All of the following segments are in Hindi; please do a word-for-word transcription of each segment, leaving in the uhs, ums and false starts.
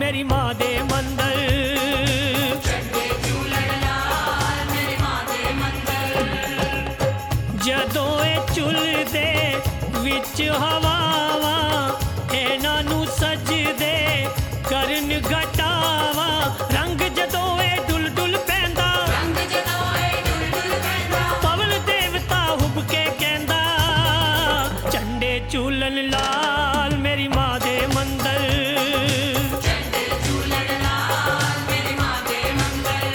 मेरी मां दे मंदर। झंडे झूलण लाल मेरी मां दे मंदर। जदों ए झुलदे विच हवावां इन्हां नूं सजदे करन घटावा। रंग जदों ए डुल डुल पैंदा, रंग जदों ए डुल डुल पैंदा, पवन देवता हुब के कहंदा झंडे झूलन लाल मेरी मां दे मंदर। झंडे झूलण लाल मेरी मां दे मंदर।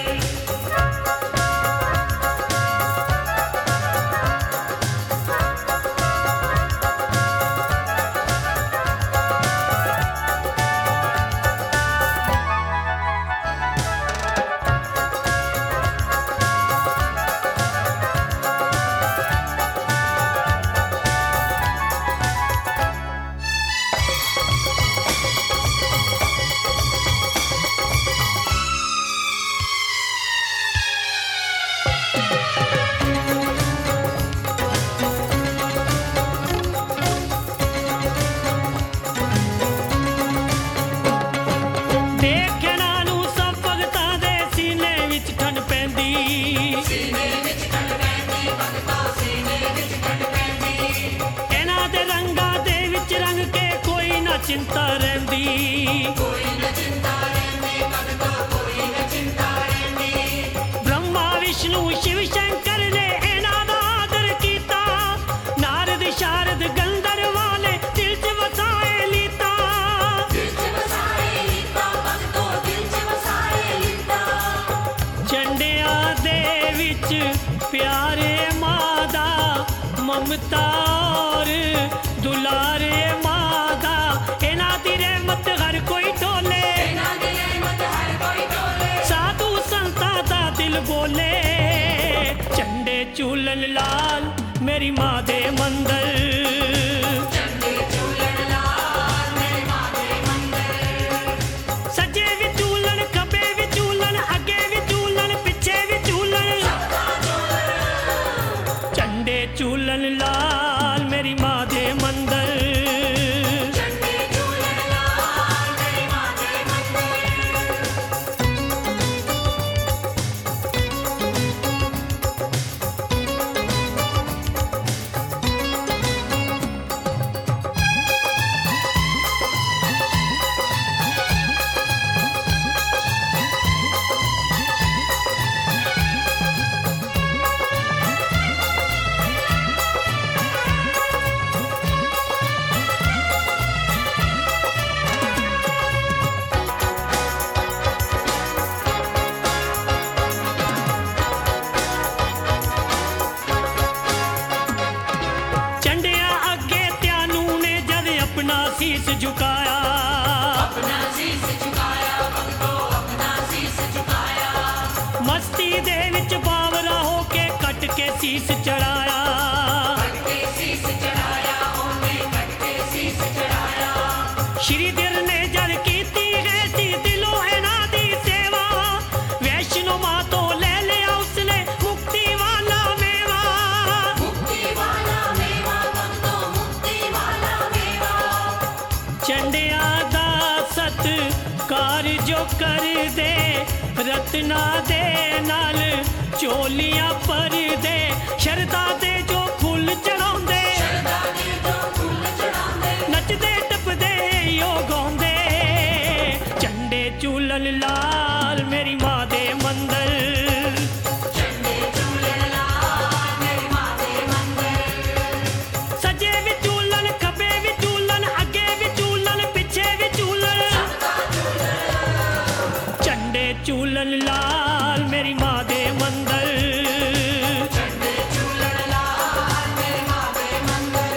देखना नूं सब भगतां दे सीने विच ठंड पैंदी। सीने विच ठंड पैंदी, भगतों सीने विच ठंड पैंदी। इन्हां दे रंगां दे विच रंग के कोई ना चिंता रहिंदी। कोई न चिंता रहिंदी, भगतों कोई न चिंता रहिंदी। ब्रह्मा विष्णु शिव शंकर ने इन्हां दा आदर कीता। नारद शारद गंधर्व वाले दिल च वसाए लीता। दिल च वसाए लीता, भगतों दिल च वसाए लीता। झंडियां दे विच प्यारे मां दा ममता और दुलारे मां दा। इन्हां दी रहमत हर कोई टोले, इन्हां दी रहमत हर कोई टोले। साधु संतां दा दिल बोले झंडे झूलन लाल मेरी मां दे मंदर। झंडे झूलण लाल मेरी मां दे मंदर। सज्जे भी झूलन, खब्बे भी झूलन, अगे भी झूलन, पिछे भी झूलन। झंडे झूलन लाल मेरी मां दे मंदर। झंडे झूलण लाल मेरी मां दे मंदर। झंडिया अगे त्यानू ने जद अपना शीस झुकाया। अपना शीस झुकाया, भगतों अपना शीस झुकाया। मस्ती दे विच बावरा होके कट के शीस चढ़ाया। कट के शीस चढ़ाया, ओने कट के शीस चढ़ाया। श्री दिल ने जद कीती है सी दिलों इन्हां दी सेवा। वैष्णो मां तो ले लिया उसने मुक्ति वाला मेवा। मुक्ति वाला मेवा, भगतों मुक्ति वाला मेवा। झंडिया दा सत्कार जो कर दे रत्ना दे नाल चोलियां पर दे। शरदा दे जो फुल चढ़ाउंदे, शरदा दे जो फुल चढ़ाउंदे। नचदे टपदे यो गाउंदे झंडे झूलन लाल मेरी मां दे मंदर। झंडे झूलण लाल मेरी मां दे मंदर। सज्जे भी झूलन, खब्बे भी झूलन, अगे भी झूलन, पिछे भी झूलन। झंडे झूलन लाल मेरी मां दे मंदर। झंडे झूलण लाल मेरी मां दे मंदर।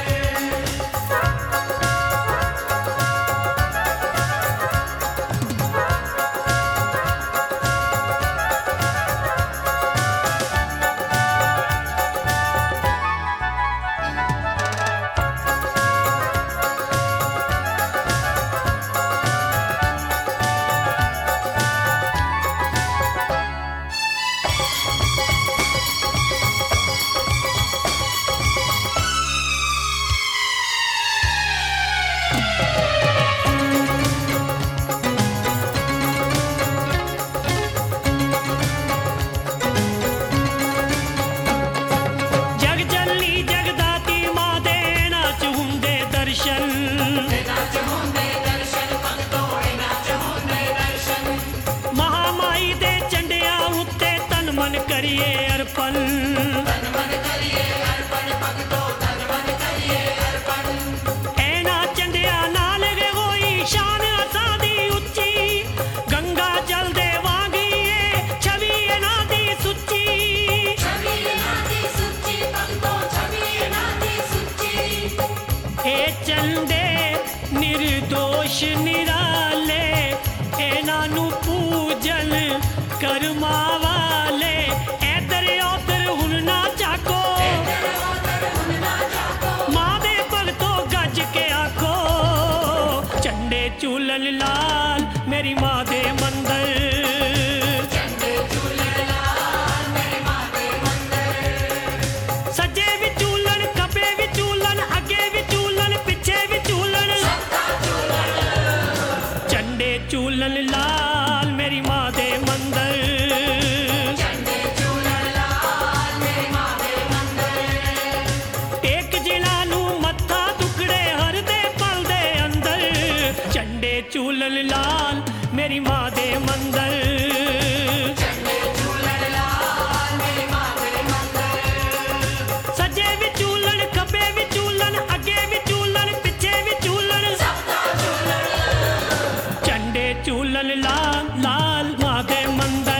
ਅਰਪਣ ਤਨ ਮਨ ਕਰੀਏ ਅਰਪਣ ਭਗਤੋ ਤਨ ਮਨ ਕਰੀਏ ਅਰਪਣ ਐਨਾ ਚੰਡਿਆਂ ਨਾਲ ਹੋਈ ਸ਼ਾਨ ਅਸਾਂ ਦੀ ਉੱਚੀ ਗੰਗਾ ਜਲ ਦੇ ਵਾਂਗੀ ਏ ਛਵੀ ਇਹਨਾਂ ਦੀ ਸੁੱਚੀ ਛਵੀ ਇਹਨਾਂ ਦੀ ਸੁੱਚੀ ਭਗਤੋ ਛਵੀ ਇਹਨਾਂ ਦੀ ਸੁੱਚੀ ਇਹ ਚੰਡੇ ਨਿਰਦੋਸ਼ ਨਿਰਾਲੇ ਇਹਨਾਂ ਨੂੰ ਪੂਜਨ ਕਰਮਾਂ ਵਾਲੇ ਇੱਧਰ ਉੱਧਰ ਹੁਣ ਨਾ ਝਾਕੋ ਤੇਰੇ ਉਦਰ ਹੁਣ ਨਾ ਜਾਗੋ ਮਾਂ ਦੇ ਭਗਤੋ ਗੱਜ ਕੇ ਆਖੋ ਝੰਡੇ ਝੂਲਣ ਲਾਲ ਮੇਰੀ ਮਾਂ ਦੇ ਮੰਦਰ ਚੰਡੇ ਝੂਲਣ ਲਾਲ ਮੇਰੀ ਮਾਂ ਦੇ ਮੰਦਰ ਸੱਜੇ ਵੀ ਝੂਲਣ ਖੱਬੇ ਵੀ ਝੂਲਣ ਅੱਗੇ ਵੀ ਝੂਲਣ ਪਿੱਛੇ ਵੀ ਝੂਲਣ ਸੱਤਾ ਝੂਲਣ ਝੰਡੇ ਝੂਲਣ ਲਾਲ ਮੇਰੀ ਮਾਂ ਦੇ ਮੰਦਰ ਚੰਡੇ ਝੂਲਣ ਲਾਲ ਮੇਰੀ ਮਾਂ ਦੇ ਮੰਦਰ ਇੱਕ ਜਿਲਾ ਨੂੰ ਮੱਥਾ ਦੁਖੜੇ ਹਰ ਦੇ ਪਲ ਦੇ ਅੰਦਰ ਝੰਡੇ ਝੂਲਣ ਲਾਲ ਮੇਰੀ ਮਾਂ ਦੇ ਮੰਦਰ ਚੰਡੇ ਝੂਲਣ ਲਾਲ ਮੇਰੀ ਮਾਂ ਦੇ ਮੰਦਰ ਸੱਜੇ ਵੀ ਝੂਲਣ ਖੱਬੇ ਵੀ ਝੂਲਣ ਅੱਗੇ ਵੀ ਝੂਲਣ ਪਿੱਛੇ ਵੀ ਝੂਲਣ ਸੱਤਾ ਝੂਲਣ ਝੰਡੇ ਝੂਲਣ ਲਾਲ ਲਾਲ ਮਾਂ ਦੇ ਮੰਦਰ